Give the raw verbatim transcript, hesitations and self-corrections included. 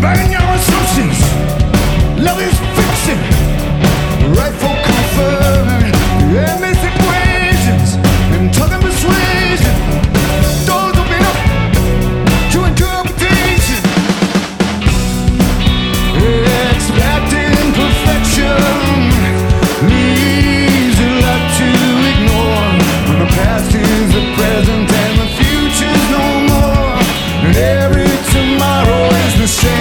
Burn your assumptions. Love is fiction. Right for comfort.